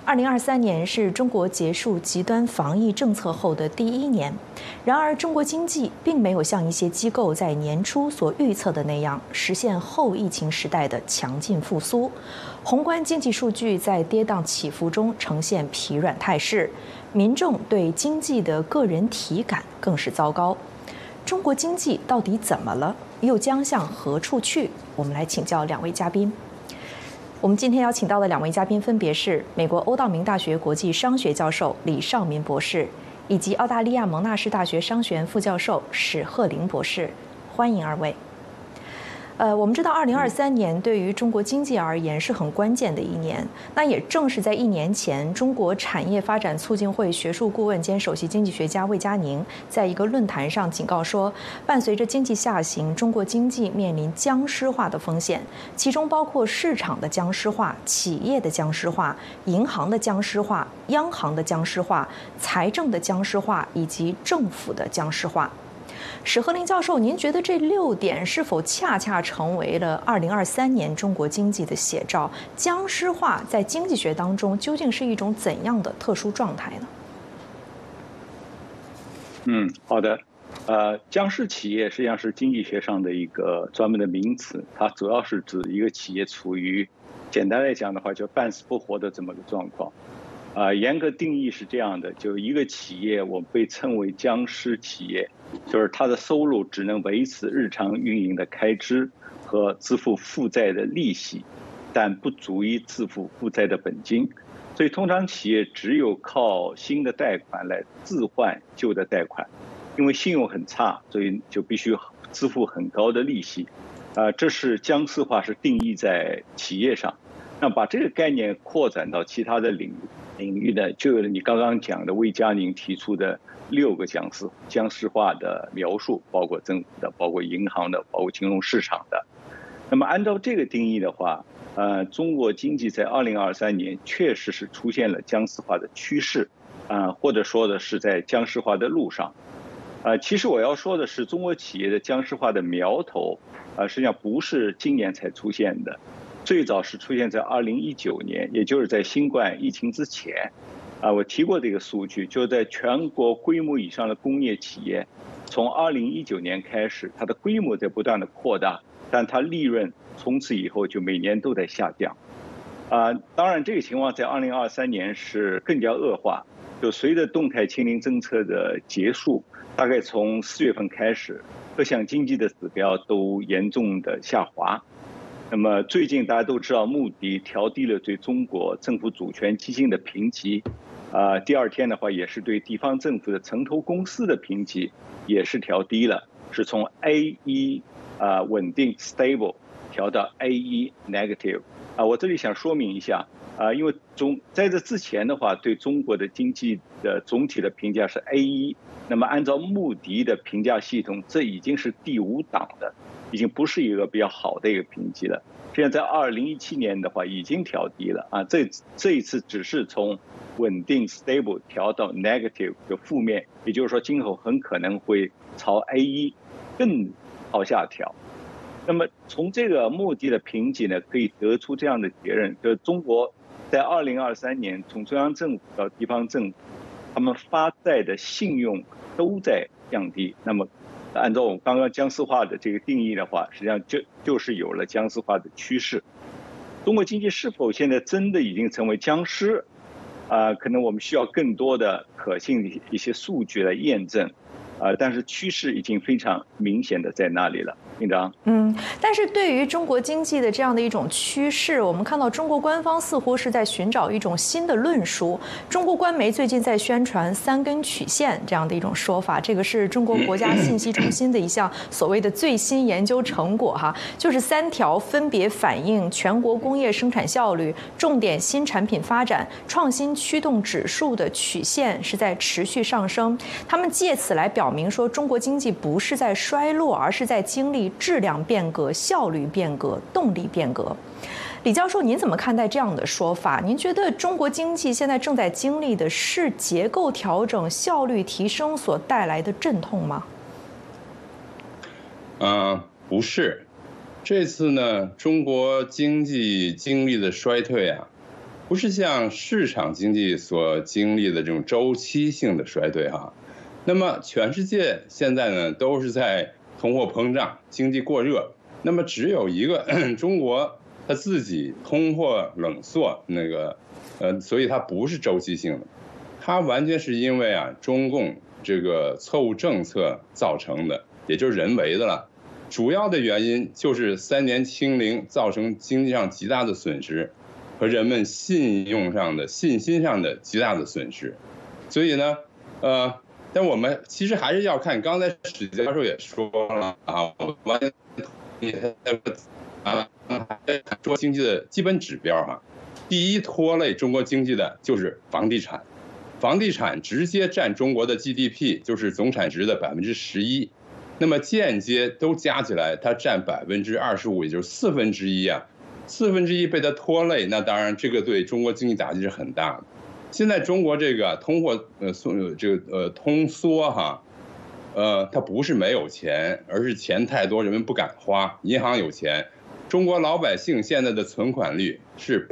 2023年是中国结束极端防疫政策后的第一年，然而中国经济并没有像一些机构在年初所预测的那样实现后疫情时代的强劲复苏。宏观经济数据在跌宕起伏中呈现疲软态势，民众对经济的个人体感更是糟糕。中国经济到底怎么了？又将向何处去？我们来请教两位嘉宾。我们今天邀请到的两位嘉宾分别是美国欧道明大学国际商学教授李绍民博士，以及澳大利亚蒙纳士大学商学院副教授史鹤林博士。欢迎二位。我们知道2023年对于中国经济而言是很关键的一年。那也正是在1年前，中国产业发展促进会学术顾问兼首席经济学家魏佳宁在一个论坛上警告说，伴随着经济下行，中国经济面临僵尸化的风险，其中包括市场的僵尸化、企业的僵尸化、银行的僵尸化、央行的僵尸化、财政的僵尸化以及政府的僵尸化。史鹤林教授，您觉得这6点是否恰恰成为了2023年中国经济的写照？僵尸化在经济学当中究竟是一种怎样的特殊状态呢？好的。僵尸企业实际上是经济学上的一个专门的名词，它主要是指一个企业处于，简单来讲的话，就半死不活的这么个状况。严格定义是这样的，就一个企业，我们被称为僵尸企业，就是它的收入只能维持日常运营的开支和支付负债的利息，但不足以支付负债的本金。所以通常企业只有靠新的贷款来置换旧的贷款，因为信用很差，所以就必须支付很高的利息。这是僵尸化是定义在企业上。那把这个概念扩展到其他的领域呢，就有了你刚刚讲的魏佳宁提出的6个僵尸化的描述，包括政府的，包括银行的，包括金融市场的。那么按照这个定义的话，中国经济在2023年确实是出现了僵尸化的趋势，或者说的是在僵尸化的路上。其实我要说的是，中国企业的僵尸化的苗头，实际上不是今年才出现的。最早是出现在2019年，也就是在新冠疫情之前。我提过这个数据，就在全国规模以上的工业企业，从2019年开始，它的规模在不断的扩大，但它利润从此以后就每年都在下降。当然这个情况在2023年是更加恶化，就随着动态清零政策的结束，大概从4月份开始，各项经济的指标都严重的下滑。那么最近大家都知道，穆迪调低了对中国政府主权基金的评级，第2天的话也是对地方政府的城投公司的评级也是调低了，是从 A1 稳定 stable 调到 A1 negative。我这里想说明一下，因为在这之前的话，对中国的经济的总体的评价是 A1， 那么按照穆迪的评价系统，这已经是第5档的，已经不是一个比较好的一个评级了。现在在2017年的话已经调低了这一次只是从稳定 stable 调到 negative 就负面，也就是说今后很可能会朝 A1 更朝下调。那么从这个穆迪的评级呢，可以得出这样的结论，就是中国在2023年从中央政府到地方政府，他们发债的信用都在降低。那么按照我们刚刚僵尸化的这个定义的话，实际上就是有了僵尸化的趋势。中国经济是否现在真的已经成为僵尸？可能我们需要更多的可信的一些数据来验证。但是趋势已经非常明显的在那里了。院长， 但是对于中国经济的这样的一种趋势，我们看到中国官方似乎是在寻找一种新的论述。中国官媒最近在宣传3根曲线这样的一种说法，这个是中国国家信息中心的一项所谓的最新研究成果就是3条分别反映全国工业生产效率、重点新产品发展、创新驱动指数的曲线是在持续上升。他们借此来表明说，中国经济不是在衰落，而是在经历质量变革、效率变革、动力变革。李教授，您怎么看待这样的说法？您觉得中国经济现在正在经历的是结构调整、效率提升所带来的阵痛吗？ 不是。这次呢，中国经济经历的衰退不是像市场经济所经历的这种周期性的衰退哈。那么全世界现在呢都是在通货膨胀、经济过热，那么只有一个中国它自己通货冷缩所以它不是周期性的，它完全是因为中共这个错误政策造成的，也就是人为的了。主要的原因就是3年清零造成经济上极大的损失，和人们信心上的极大的损失。所以呢，但我们其实还是要看，刚才史教授也说了我完全说经济的基本指标第一拖累中国经济的就是房地产，房地产直接占中国的 GDP， 就是总产值的11%。那么间接都加起来，它占25%，也就是1/4，1/4被它拖累，那当然这个对中国经济打击是很大的。现在中国这个通缩它不是没有钱，而是钱太多，人们不敢花，银行有钱。中国老百姓现在的存款率是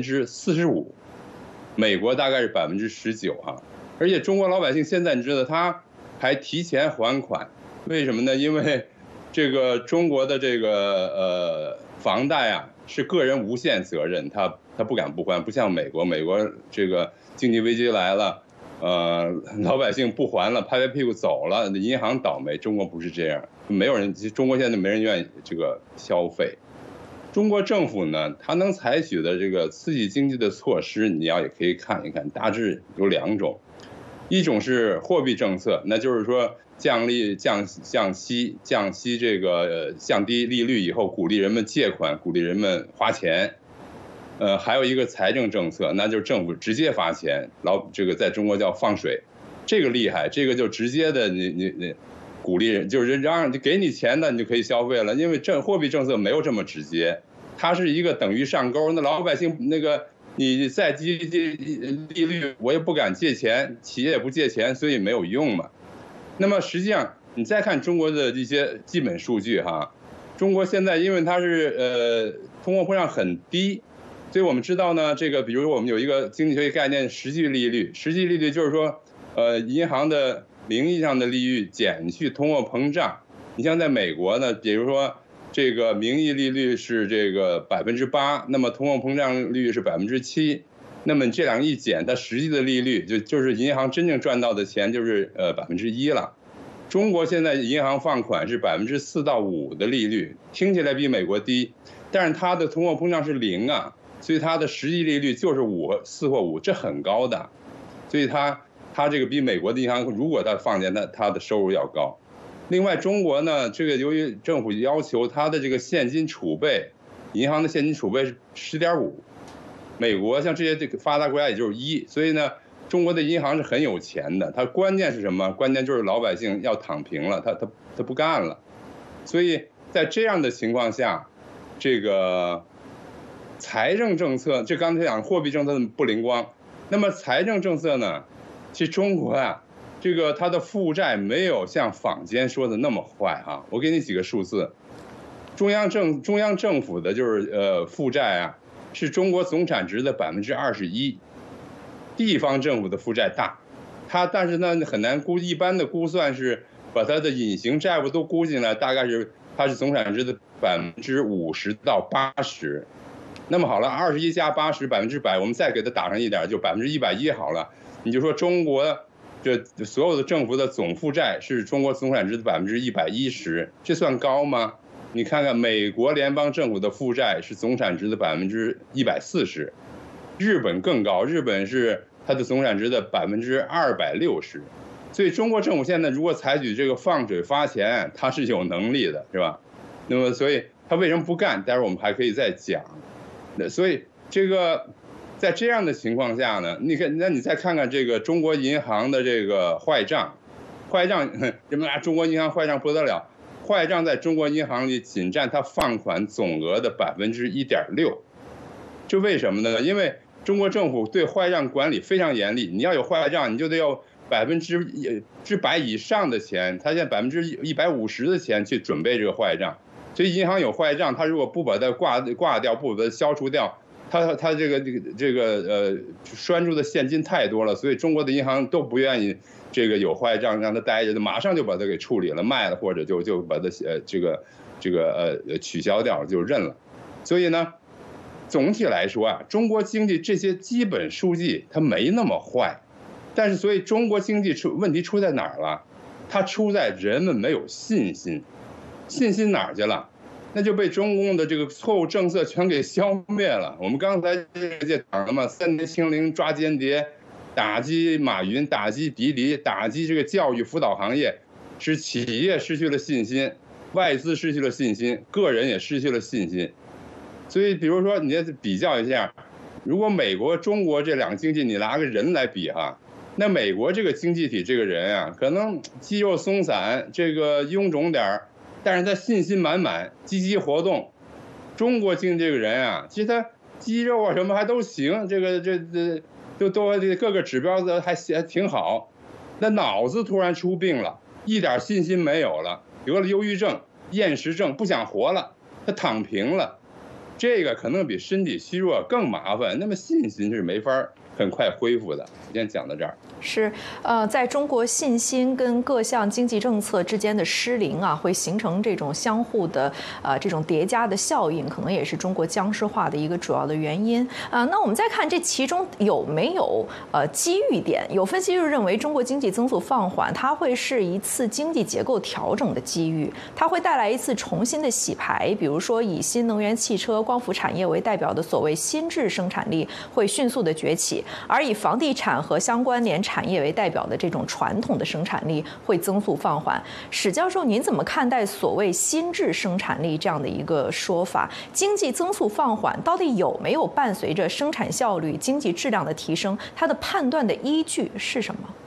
45%，美国大概是19%而且中国老百姓现在你知道他还提前还款。为什么呢？因为这个中国的这个房贷是个人无限责任，他不敢不还，不像美国这个经济危机来了，老百姓不还了，拍拍屁股走了，银行倒霉。中国不是这样，中国现在没人愿意这个消费。中国政府呢，它能采取的这个刺激经济的措施，你也可以看一看，大致有2种，一种是货币政策，那就是说降息这个降低利率以后，鼓励人们借款，鼓励人们花钱。还有一个财政政策，那就是政府直接发钱，这个在中国叫放水，这个厉害，这个就直接的你鼓励人，就是让给你钱的你就可以消费了，因为货币政策没有这么直接，它是一个等于上钩，那老百姓你再低利率，我也不敢借钱，企业也不借钱，所以没有用嘛。那么实际上你再看中国的一些基本数据中国现在因为它是通货膨胀很低，所以我们知道呢，这个比如我们有一个经济学概念实际利率就是说银行的名义上的利率减去通货膨胀。你像在美国呢，比如说这个名义利率是这个8%，那么通货膨胀率是7%，那么这2个一减，它实际的利率就是银行真正赚到的钱就是1%了。中国现在银行放款是4%到5%的利率，听起来比美国低，但是它的通货膨胀是0所以它的实际利率就是4或5，这很高的，所以它这个比美国的银行如果它放钱，它的收入要高。另外中国呢，这个由于政府要求它的这个现金储备，银行的现金储备是10.5%，美国像这些发达国家也就是1，所以呢中国的银行是很有钱的。它关键是什么？关键就是老百姓要躺平了，他不干了。所以在这样的情况下，这个财政政策，这刚才讲货币政策不灵光，那么财政政策呢，其实中国这个它的负债没有像坊间说的那么坏我给你几个数字，中央政府的就是负债是中国总产值的21%，地方政府的负债大，但是呢很难估，一般的估算是把它的隐形债务都估进来，大概是它是总产值的50%到80%。那么好了，21加80100%，我们再给它打上一点，就110%好了。你就说中国这所有的政府的总负债是中国总产值的110%，这算高吗？你看看美国联邦政府的负债是总产值的140%，日本更高，日本是它的总产值的260%。所以中国政府现在如果采取这个放水发钱，它是有能力的，是吧？那么所以它为什么不干？待会儿我们还可以再讲。所以这个在这样的情况下呢，那你再看看这个中国银行的这个坏账，人们中国银行坏账不得了，坏账在中国银行里仅占它放款总额的1.6%。这为什么呢？因为中国政府对坏账管理非常严厉，你要有坏账，你就得要100%以上的钱，他现在150%的钱去准备这个坏账。所以银行有坏账，他如果不把它挂掉，不把它消除掉， 他这个拴住的现金太多了，所以中国的银行都不愿意这个有坏账让他待着，马上就把它给处理了，卖了或者就把它取消掉，就认了。所以呢，总体来说啊，中国经济这些基本数据它没那么坏，但是所以中国经济问题出在哪儿了？它出在人们没有信心，信心哪儿去了？那就被中共的这个错误政策全给消灭了。我们刚才这讲了嘛，3年清零抓间谍，打击马云，打击滴滴，打击这个教育辅导行业，使企业失去了信心，外资失去了信心，个人也失去了信心。所以比如说你比较一下，如果美国中国这两个经济你拿个人来比哈，那美国这个经济体这个人啊，可能肌肉松散，这个臃肿点儿，但是他信心满满，积极活动。中国经济这个人啊，其实他肌肉啊什么还都行，这就都各个指标的还挺好，那脑子突然出病了，一点信心没有了，得了忧郁症、厌食症，不想活了，他躺平了。这个可能比身体虚弱更麻烦，那么信心是没法很快恢复的。先讲到这儿。 是，在中国信心跟各项经济政策之间的失灵啊，会形成这种相互的这种叠加的效应，可能也是中国僵尸化的一个主要的原因。那我们再看这其中有没有机遇点？有分析就认为，中国经济增速放缓，它会是一次经济结构调整的机遇，它会带来一次重新的洗牌。比如说，以新能源汽车、光伏产业为代表的所谓新质生产力会迅速的崛起，而以房地产和相关联产业为代表的这种传统的生产力会增速放缓。史教授，您怎么看待所谓新质生产力这样的一个说法？经济增速放缓到底有没有伴随着生产效率、经济质量的提升？它的判断的依据是什么？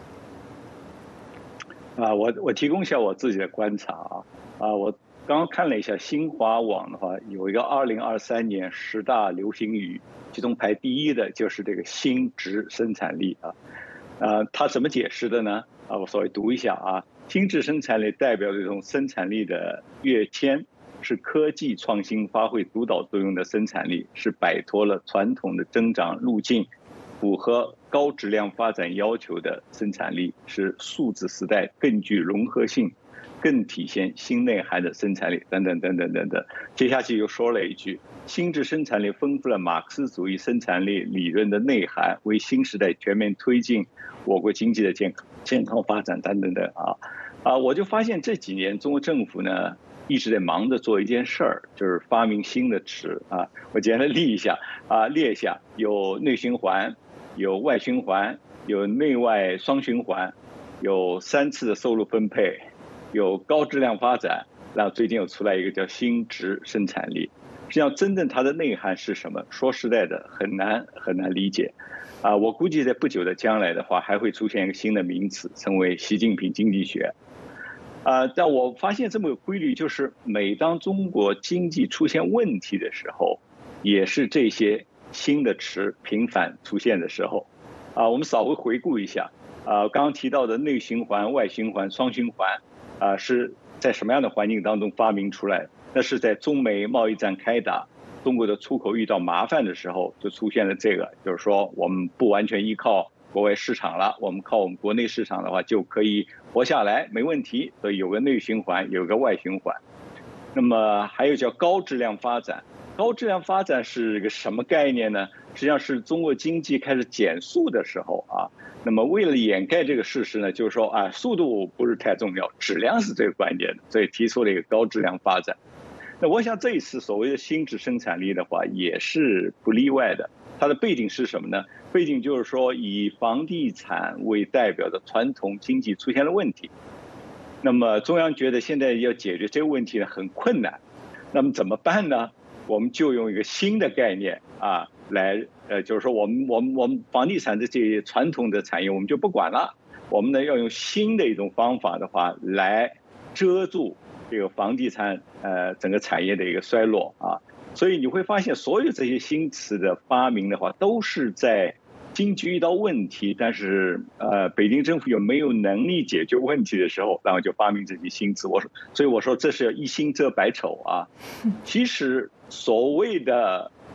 我提供一下我自己的观察我刚刚看了一下新华网的话，有一个2023年10大流行语，其中排第一的就是这个新质生产力它怎么解释的呢？我稍微读一下新质生产力代表这种生产力的跃迁，是科技创新发挥主导作用的生产力，是摆脱了传统的增长路径，符合高质量发展要求的生产力，是数字时代更具融合性、更体现新内涵的生产力，等等等等等等。接下去又说了一句，新质生产力丰富了马克思主义生产力理论的内涵，为新时代全面推进我国经济的健康发展，等等等我就发现这几年中国政府呢一直在忙着做一件事儿，就是发明新的词我简单列一下有内循环，有外循环，有内外双循环，有3次的收入分配，有高质量发展，然后最近又出来一个叫新质生产力。实际上真正它的内涵是什么，说实在的很难理解我估计在不久的将来的话还会出现一个新的名词，称为习近平经济学但我发现这么个规律，就是每当中国经济出现问题的时候，也是这些新的词频繁出现的时候我们稍微回顾一下刚刚提到的内循环、外循环、双循环是在什么样的环境当中发明出来？那是在中美贸易战开打，中国的出口遇到麻烦的时候，就出现了这个，就是说我们不完全依靠国外市场了，我们靠我们国内市场的话就可以活下来，没问题。所以有个内循环，有个外循环。那么还有叫高质量发展，高质量发展是个什么概念呢？实际上是中国经济开始减速的时候那么为了掩盖这个事实呢，就是说速度不是太重要，质量是最关键的，所以提出了一个高质量发展。那我想这一次所谓的新质生产力的话也是不例外的。它的背景是什么呢？背景就是说以房地产为代表的传统经济出现了问题，那么中央觉得现在要解决这个问题呢很困难，那么怎么办呢？我们就用一个新的概念来就是说我们房地产的这些传统的产业我们就不管了，我们呢要用新的一种方法的话来遮住这个房地产整个产业的一个衰落所以你会发现所有这些新词的发明的话都是在经济遇到问题，但是北京政府又没有能力解决问题的时候，然后就发明这些新词。所以我说这是一新遮百丑其实所谓的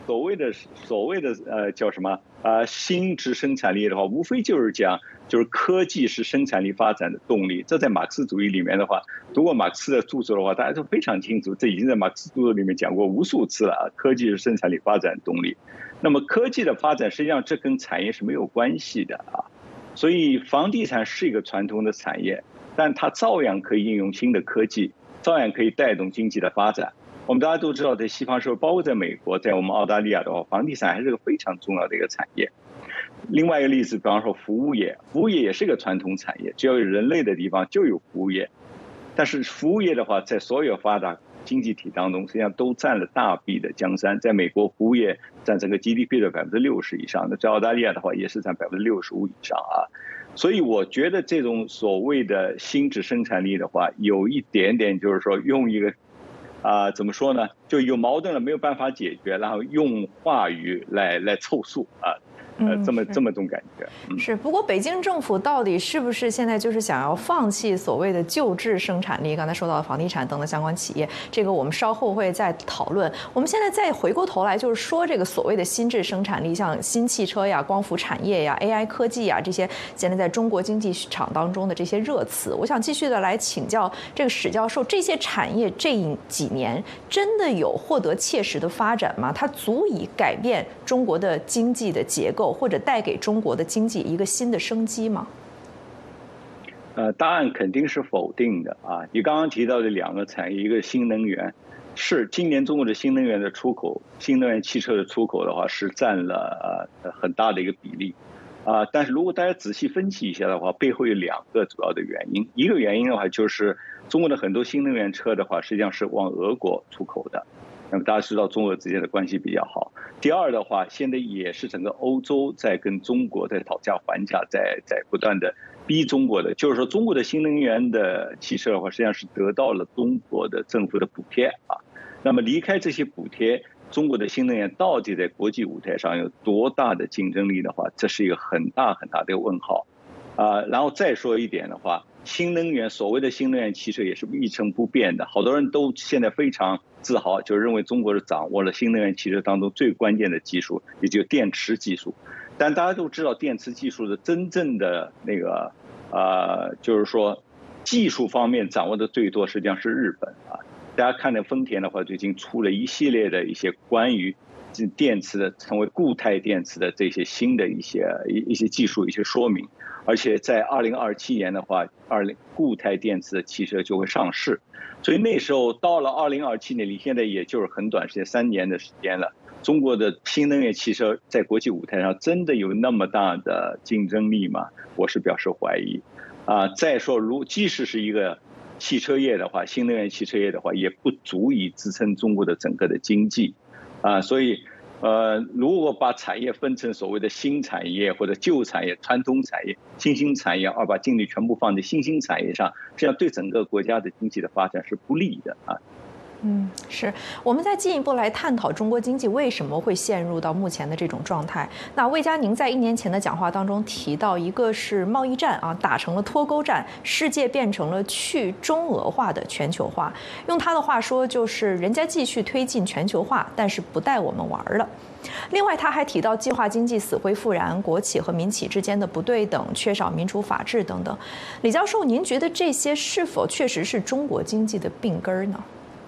所谓的叫什么新质生产力的话，无非就是讲就是科技是生产力发展的动力。这在马克思主义里面的话，读过马克思的著作的话，大家都非常清楚，这已经在马克思著作里面讲过无数次了。科技是生产力发展动力。那么科技的发展实际上这跟产业是没有关系的啊。所以房地产是一个传统的产业，但它照样可以应用新的科技，照样可以带动经济的发展。我们大家都知道，在西方社会，包括在美国，在我们澳大利亚的话，房地产还是个非常重要的一个产业。另外一个例子，比方说服务业，服务业也是个传统产业，只要有人类的地方就有服务业。但是服务业的话，在所有发达经济体当中，实际上都占了大臂的江山。在美国，服务业占整个 GDP 的60%以上的，在澳大利亚的话，也是占65%以上啊。所以我觉得这种所谓的新质生产力的话，有一点点就是说用一个怎么说呢？就有矛盾了，没有办法解决，然后用话语来凑数啊。这么种感觉。 是，不过北京政府到底是不是现在就是想要放弃所谓的旧质生产力？刚才说到房地产等等相关企业，这个我们稍后会再讨论。我们现在再回过头来，就是说这个所谓的新质生产力，像新汽车呀、光伏产业呀、AI 科技呀这些，现在在中国经济市场当中的这些热词，我想继续的来请教这个史教授，这些产业这几年真的有获得切实的发展吗？它足以改变中国的经济的结构，或者带给中国的经济一个新的生机吗？ 答案肯定是否定的啊！你刚刚提到的两个产业，一个新能源，是今年中国的新能源的出口，新能源汽车的出口的话是占了很大的一个比例但是如果大家仔细分析一下的话，背后有两个主要的原因。一个原因的话，就是中国的很多新能源车的话，实际上是往俄国出口的。那么大家知道中俄之间的关系比较好。第二的话，现在也是整个欧洲在跟中国在讨价还价，在不断的逼中国的，就是说中国的新能源的汽车的话，实际上是得到了中国的政府的补贴啊。那么离开这些补贴，中国的新能源到底在国际舞台上有多大的竞争力的话，这是一个很大很大的一个问号然后再说一点的话，新能源所谓的新能源汽车也是一成不变的，好多人都现在非常自豪，就认为中国是掌握了新能源汽车当中最关键的技术，也就是电池技术。但大家都知道，电池技术的真正的那个就是说技术方面掌握的最多，实际上是日本啊。大家看到丰田的话，最近出了一系列的一些关于电池的成为固态电池的这些新的一些技术一些说明。而且在2027年的话，固态电池的汽车就会上市，所以那时候到了2027年，离现在也就是很短时间，3年的时间了。中国的新能源汽车在国际舞台上真的有那么大的竞争力吗？我是表示怀疑再说，即使是一个汽车业的话，新能源汽车业的话，也不足以支撑中国的整个的经济所以如果把产业分成所谓的新产业或者旧产业、传统产业、新兴产业，把精力全部放在新兴产业上，实际上对整个国家的经济的发展是不利的是。我们再进一步来探讨中国经济为什么会陷入到目前的这种状态。那魏佳宁在1年前的讲话当中提到，一个是贸易战打成了脱钩战，世界变成了去中俄化的全球化。用他的话说，就是人家继续推进全球化，但是不带我们玩了。另外，他还提到计划经济死灰复燃，国企和民企之间的不对等，缺少民主法治等等。李教授，您觉得这些是否确实是中国经济的病根呢？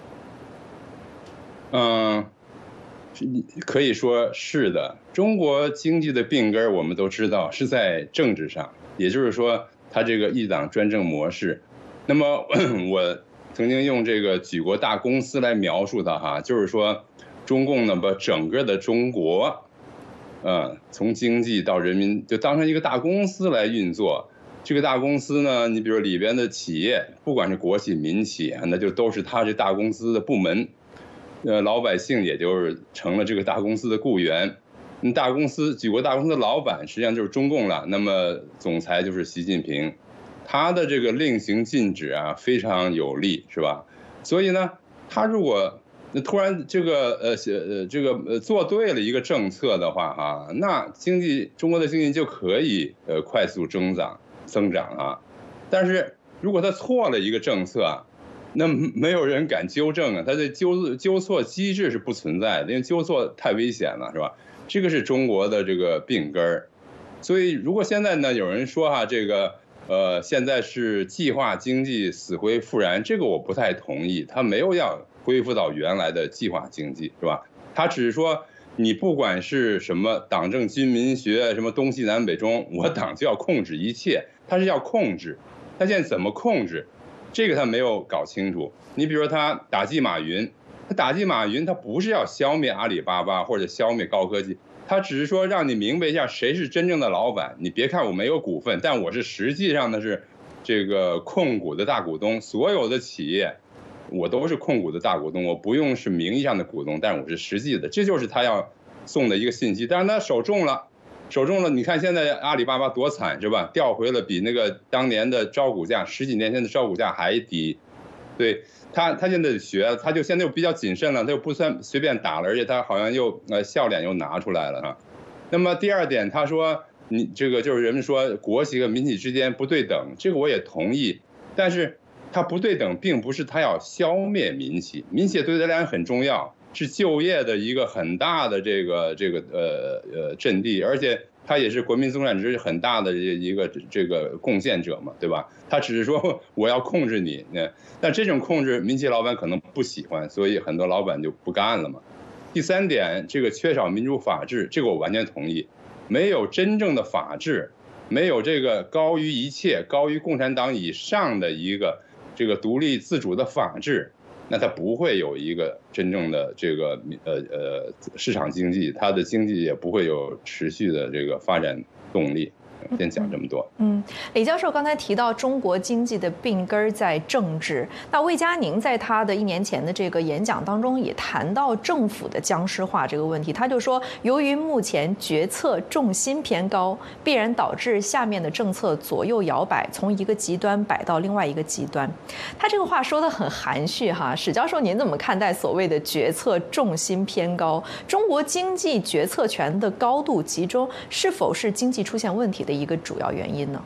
可以说是的。中国经济的病根我们都知道是在政治上，也就是说它这个一党专政模式。那么我曾经用这个举国大公司来描述它就是说中共呢把整个的中国从经济到人民就当成一个大公司来运作。这个大公司呢，你比如里边的企业，不管是国企民企那就都是它这大公司的部门。老百姓也就是成了这个大公司的雇员。大公司举国大公司的老板实际上就是中共了，那么总裁就是习近平，他的这个令行禁止非常有力，是吧？所以呢，他如果突然这个做对了一个政策的话那中国的经济就可以快速增长但是如果他错了一个政策那没有人敢纠正啊，他的纠错机制是不存在的，因为纠错太危险了，是吧？这个是中国的这个病根儿。所以如果现在呢有人说这个现在是计划经济死灰复燃，这个我不太同意，他没有要恢复到原来的计划经济，是吧？他只是说你不管是什么党政军民学，什么东西南北中，我党就要控制一切，他是要控制，他现在怎么控制？这个他没有搞清楚。你比如说他打击马云，他不是要消灭阿里巴巴或者消灭高科技，他只是说让你明白一下谁是真正的老板。你别看我没有股份，但我是实际上的是这个控股的大股东，所有的企业我都是控股的大股东，我不用是名义上的股东，但是我是实际的，这就是他要送的一个信息。但是他手中了，你看现在阿里巴巴多惨，是吧？调回了比那个当年的招股价10几年前的招股价还低。对，他现在学，他就现在又比较谨慎了，他又不算随便打了，而且他好像又笑脸又拿出来了啊。那么第二点，他说你这个就是人们说国企和民企之间不对等，这个我也同意，但是他不对等并不是他要消灭民企，民企对他来讲很重要，是就业的一个很大的这个阵地，而且他也是国民总产值很大的一个这个贡献者嘛，对吧？他只是说我要控制你，但这种控制民企老板可能不喜欢，所以很多老板就不干了嘛。第三点，这个缺少民主法治，这个我完全同意，没有真正的法治，没有这个高于一切、高于共产党以上的一个这个独立自主的法治，那它不会有一个真正的这个市场经济，它的经济也不会有持续的这个发展动力。先讲这么多。 李教授刚才提到中国经济的病根在政治，那魏佳宁在他的1年前的这个演讲当中也谈到政府的僵尸化这个问题，他就说，由于目前决策重心偏高，必然导致下面的政策左右摇摆，从一个极端摆到另外一个极端。他这个话说得很含蓄哈，史教授您怎么看待所谓的决策重心偏高？中国经济决策权的高度集中，是否是经济出现问题的一个主要原因呢？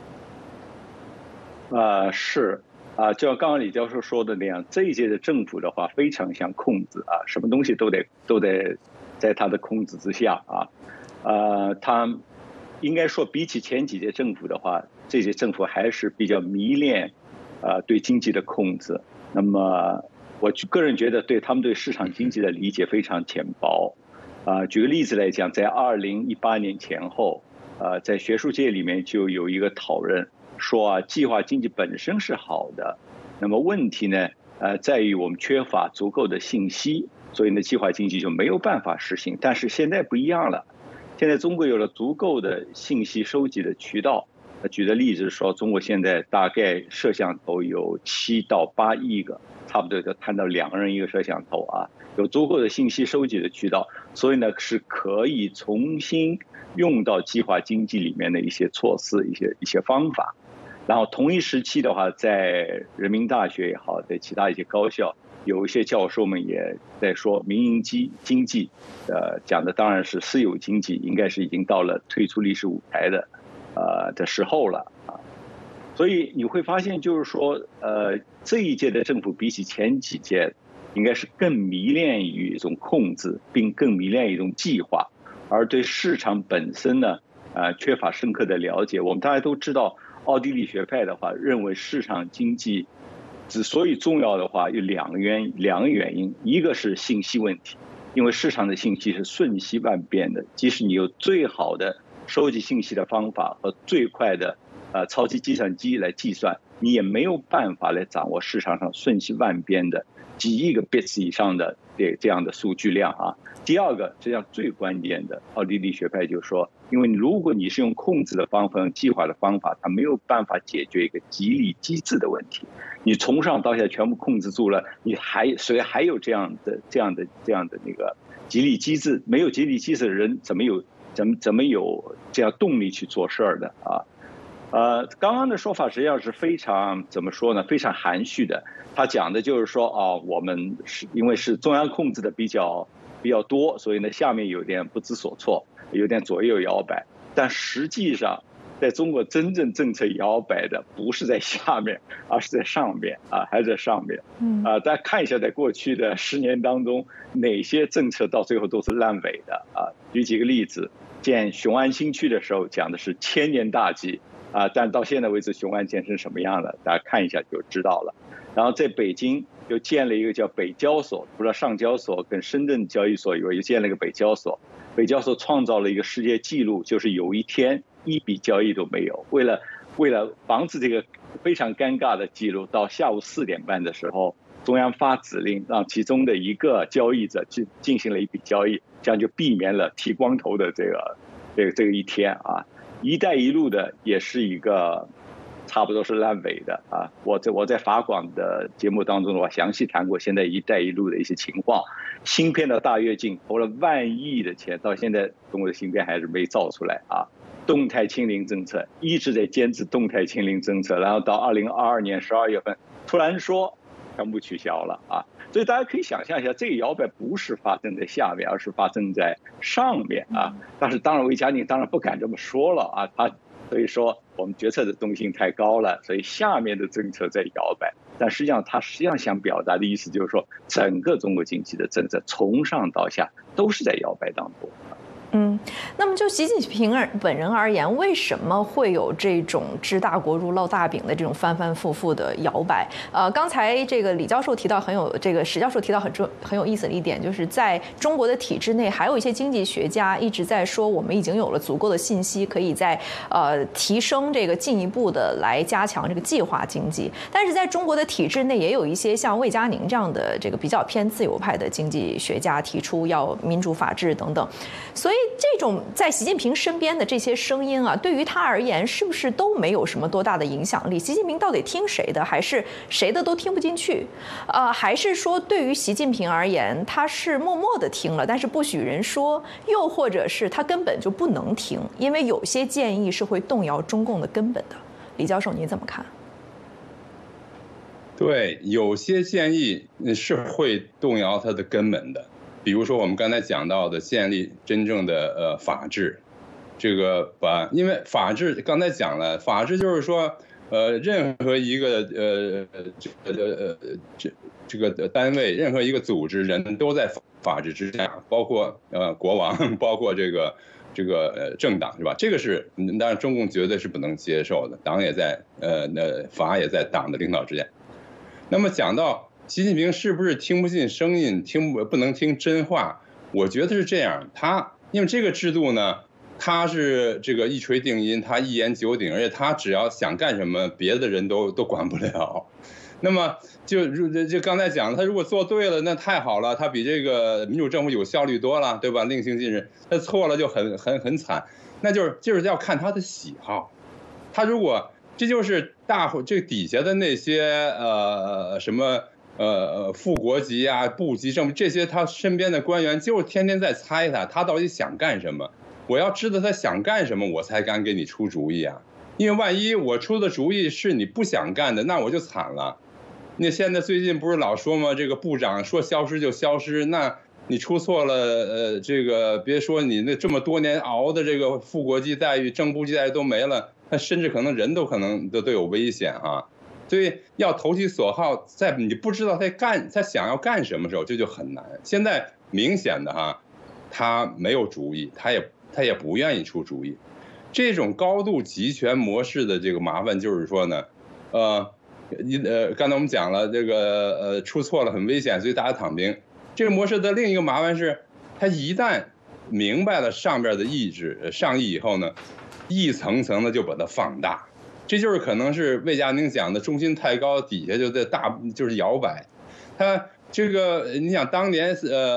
是啊，就像刚刚李教授说的那样，这一届的政府的话非常想控制啊，什么东西都得在他的控制之下啊。他应该说比起前几届政府的话，这届政府还是比较迷恋对经济的控制。那么我个人觉得对他们对市场经济的理解非常浅薄。举个例子来讲，在2018年前后，在学术界里面就有一个讨论说计划经济本身是好的，那么问题呢在于我们缺乏足够的信息，所以呢计划经济就没有办法实行。但是现在不一样了，现在中国有了足够的信息收集的渠道。举的例子是说，中国现在大概摄像头有7到8亿个，差不多就谈到2人一个摄像头啊，有足够的信息收集的渠道，所以呢是可以重新用到计划经济里面的一些措施、一些方法。然后同一时期的话，在人民大学也好，在其他一些高校，有一些教授们也在说民营经济，讲的当然是私有经济，应该是已经到了退出历史舞台的时候了啊。所以你会发现，就是说，这一届的政府比起前几届，应该是更迷恋于一种控制，并更迷恋于一种计划，而对市场本身呢，缺乏深刻的了解。我们大家都知道，奥地利学派的话认为市场经济之所以重要的话，有两个原因，一个是信息问题，因为市场的信息是瞬息万变的，即使你有最好的收集信息的方法和最快的超级计算机来计算，你也没有办法来掌握市场上瞬息万变的几亿个 bits 以上的这样的数据量啊。第二个，这样最关键的，奥地利学派就说，因为如果你是用控制的方法、用计划的方法，它没有办法解决一个激励机制的问题。你从上到下全部控制住了，谁还有这样的那个激励机制？没有激励机制的人怎么有这样动力去做事儿的啊？刚刚的说法实际上是非常怎么说呢？非常含蓄的。他讲的就是说，我们是因为是中央控制的比较多，所以呢下面有点不知所措，有点左右摇摆。但实际上， 在中国真正政策摇摆的不是在下面，而是在上面啊，还是在上面。大家看一下，在过去的10年当中，哪些政策到最后都是烂尾的啊？举几个例子，建雄安新区的时候讲的是1000年大计啊，但到现在为止，雄安建成什么样了？大家看一下就知道了。然后在北京又建了一个叫北交所，除了上交所跟深圳交易所以外，又建了一个北交所。北交所创造了一个世界纪录，就是有一天1笔交易都没有。为了防止这个非常尴尬的记录，到下午4点半的时候，中央发指令让其中的一个交易者进行了一笔交易，这样就避免了剃光头的这个一天啊。一带一路的也是一个差不多是烂尾的啊！我在法广的节目当中的话，详细谈过现在一带一路的一些情况。芯片的大跃进投了万亿的钱，到现在中国的芯片还是没造出来啊！动态清零政策一直在坚持动态清零政策，然后到2022年12月份突然说全部取消了啊！所以大家可以想象一下，这个摇摆不是发生在下面，而是发生在上面啊！但是当然，魏佳宁当然不敢这么说了啊，所以说我们决策的中心太高了，所以下面的政策在摇摆。但实际上他想表达的意思就是说，整个中国经济的政策从上到下都是在摇摆当中。 那么就习近平本人而言，为什么会有这种治大国如烙大饼的这种反反复复的摇摆？刚才这个李教授提到史教授提到很有意思的一点，就是在中国的体制内，还有一些经济学家一直在说，我们已经有了足够的信息，可以在提升这个进一步的来加强这个计划经济。但是在中国的体制内，也有一些像魏佳宁这样的这个比较偏自由派的经济学家提出要民主法治等等，所以这种在习近平身边的这些声音啊，对于他而言是不是都没有什么多大的影响力？习近平到底听谁的，还是谁的都听不进去？还是说对于习近平而言，他是默默的听了，但是不许人说，又或者是他根本就不能听，因为有些建议是会动摇中共的根本的？李教授，你怎么看？ 对，有些建议是会动摇它的根本的。比如说我们刚才讲到的建立真正的法治，这个因为法治刚才讲了，法治就是说任何一个这个单位，任何一个组织，人都在法治之下，包括国王，包括这个政党，是吧？这个是当然中共绝对是不能接受的，党也在法也在党的领导之下。那么讲到习近平是不是听不进声音，不能听真话？我觉得是这样，因为这个制度呢，他是这个一锤定音，他一言九鼎，而且他只要想干什么，别的人都管不了。那么就刚才讲，他如果做对了，那太好了，他比这个民主政府有效率多了，对吧？令行禁止。他错了就很惨，那就是要看他的喜好。他如果这就是这底下的那些什么副国级啊、部级政这些，他身边的官员就天天在猜他到底想干什么。我要知道他想干什么，我才敢给你出主意啊。因为万一我出的主意是你不想干的，那我就惨了。那现在最近不是老说吗？这个部长说消失就消失，那你出错了，这个别说你那这么多年熬的这个副国级待遇、正部级待遇都没了，那甚至可能人都都有危险啊。所以要投其所好，在你不知道他想要干什么时候，这就很难。现在明显的他没有主意，他也不愿意出主意。这种高度集权模式的这个麻烦就是说呢，刚才我们讲了这个出错了很危险，所以大家躺平。这个模式的另一个麻烦是，他一旦明白了上边的上意以后呢，一层层的就把它放大。这就是可能是魏佳宁讲的中心太高，底下就是摇摆。他这个你想当年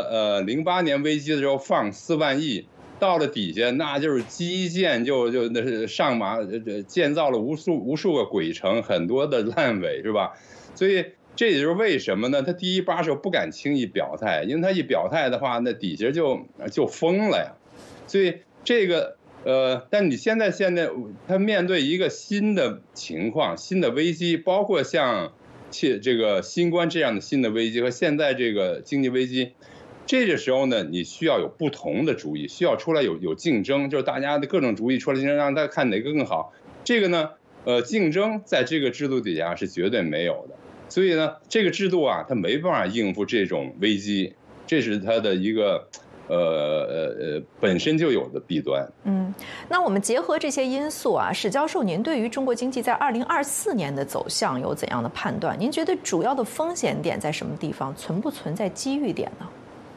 08年危机的时候放4万亿，到了底下那就是基建就那是上马建造了无数个鬼城，很多的烂尾，是吧？所以这也就是为什么呢？他第一把手不敢轻易表态，因为他一表态的话，那底下就疯了呀。所以这个但你现在他面对一个新的情况、新的危机，包括像这个新冠这样的新的危机和现在这个经济危机， 这个时候呢，你需要有不同的主意，需要出来有竞争，就是大家的各种主意出来竞争，让大家看哪个更好。这个呢，竞争在这个制度底下是绝对没有的。所以呢，这个制度啊，它没办法应付这种危机，这是它的一个本身就有的弊端。 那我们结合这些因素啊，史教授，您对于中国经济在2024年的走向有怎样的判断？您觉得主要的风险点在什么地方？存不存在机遇点呢？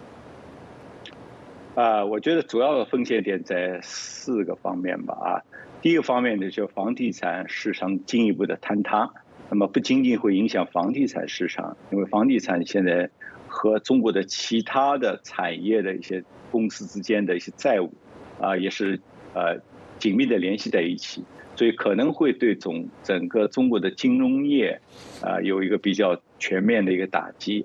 我觉得主要的风险点在4个方面吧。第一个方面呢，就是房地产市场进一步的坍塌，那么不仅仅会影响房地产市场，因为房地产现在和中国的其他的产业的一些公司之间的一些债务也是紧密的联系在一起，所以可能会对整个中国的金融业有一个比较全面的一个打击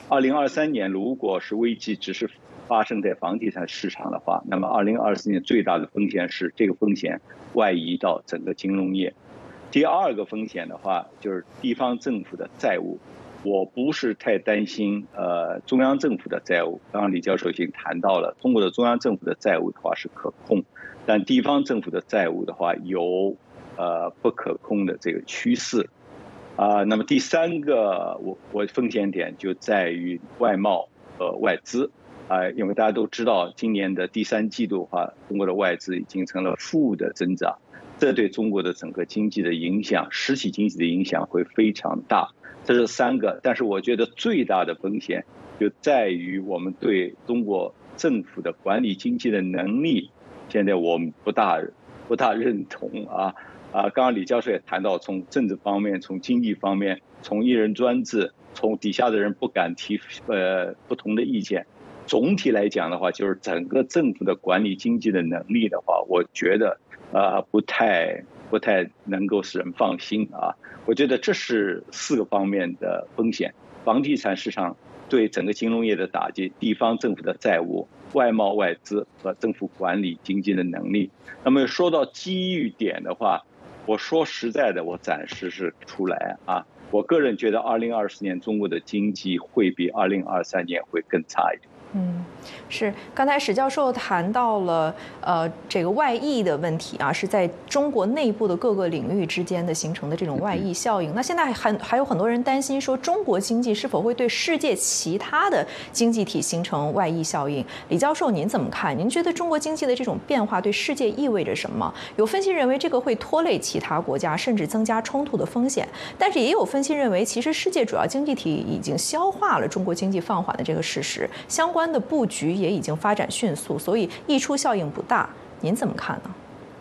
2023年如果是危机只是发生在房地产市场的话，那么2024年最大的风险是这个风险外移到整个金融业。第二个风险的话，就是地方政府的债务。我不是太担心中央政府的债务，刚刚李教授已经谈到了，中国的中央政府的债务的话是可控，但地方政府的债务的话有不可控的这个趋势那么第3个我风险点就在于外贸和外资因为大家都知道，今年的第3季度的话，中国的外资已经成了负的增长，这对中国的整个经济的影响，实体经济的影响会非常大。这是3个，但是我觉得最大的风险就在于我们对中国政府的管理经济的能力，现在我们不大认同刚刚李教授也谈到，从政治方面，从经济方面，从一人专制，从底下的人不敢提不同的意见。总体来讲的话，就是整个政府的管理经济的能力的话，我觉得不太能够使人放心我觉得这是4个方面的风险：房地产市场对整个金融业的打击，地方政府的债务，外贸外资和政府管理经济的能力。那么说到机遇点的话，我说实在的，我暂时是出来我个人觉得2024年中国的经济会比2023年会更差一点。 是，刚才史教授谈到了这个外溢的问题是在中国内部的各个领域之间的形成的这种外溢效应。那现在还有很多人担心说，中国经济是否会对世界其他的经济体形成外溢效应？李教授，您怎么看？您觉得中国经济的这种变化对世界意味着什么？有分析认为这个会拖累其他国家，甚至增加冲突的风险。但是也有分析认为，其实世界主要经济体已经消化了中国经济放缓的这个事实，相关的布局也已经发展迅速，所以溢出效应不大。您怎么看呢？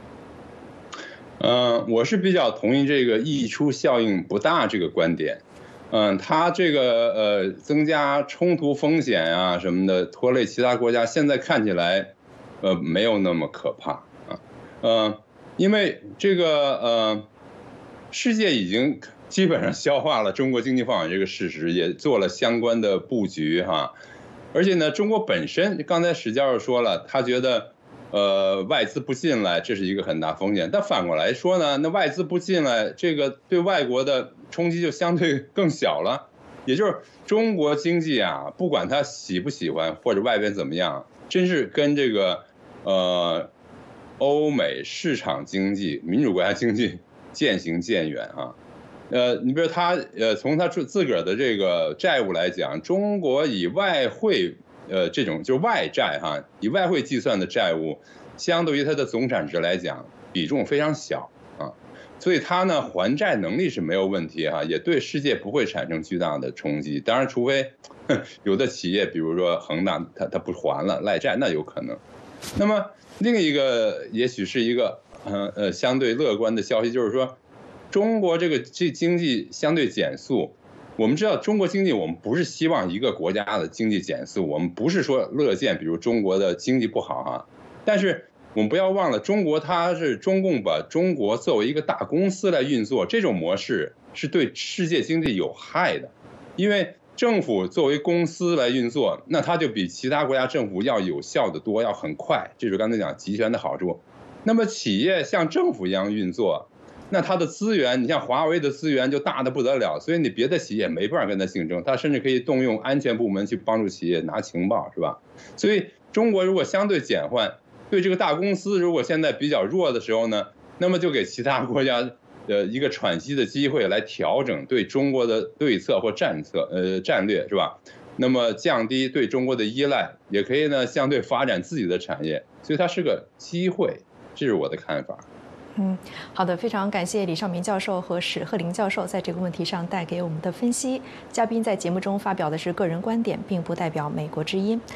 我是比较同意这个溢出效应不大这个观点。它这个增加冲突风险什么的，拖累其他国家，现在看起来没有那么可怕因为这个世界已经基本上消化了中国经济放缓这个事实，也做了相关的布局而且呢，中国本身刚才史教授说了，他觉得外资不进来这是一个很大风险，但反过来说呢，那外资不进来，这个对外国的冲击就相对更小了。也就是中国经济不管他喜不喜欢或者外边怎么样，真是跟这个欧美市场经济、民主国家经济渐行渐远你比如他从他自个儿的这个债务来讲，中国以外汇这种就是外债以外汇计算的债务，相对于它的总产值来讲，比重非常小所以它呢还债能力是没有问题也对世界不会产生巨大的冲击。当然，除非有的企业，比如说恒大，它不还了赖债，那有可能。那么另一个也许是一个相对乐观的消息，就是说中国这经济相对减速。我们知道中国经济，我们不是希望一个国家的经济减速，我们不是说乐见比如中国的经济不好但是我们不要忘了，中国它是中共把中国作为一个大公司来运作，这种模式是对世界经济有害的。因为政府作为公司来运作，那它就比其他国家政府要有效的多，要很快，这是刚才讲集权的好处。那么企业像政府一样运作， 那它的资源，你像华为的资源就大的不得了，所以你别的企业没办法跟它竞争，它甚至可以动用安全部门去帮助企业拿情报，是吧？所以中国如果相对减缓，对这个大公司如果现在比较弱的时候呢，那么就给其他国家一个喘息的机会来调整对中国的对策或战略，是吧？那么降低对中国的依赖，也可以呢相对发展自己的产业，所以它是个机会，这是我的看法。 好的，非常感谢李绍民教授和史鹤林教授在这个问题上带给我们的分析。嘉宾在节目中发表的是个人观点，并不代表美国之音。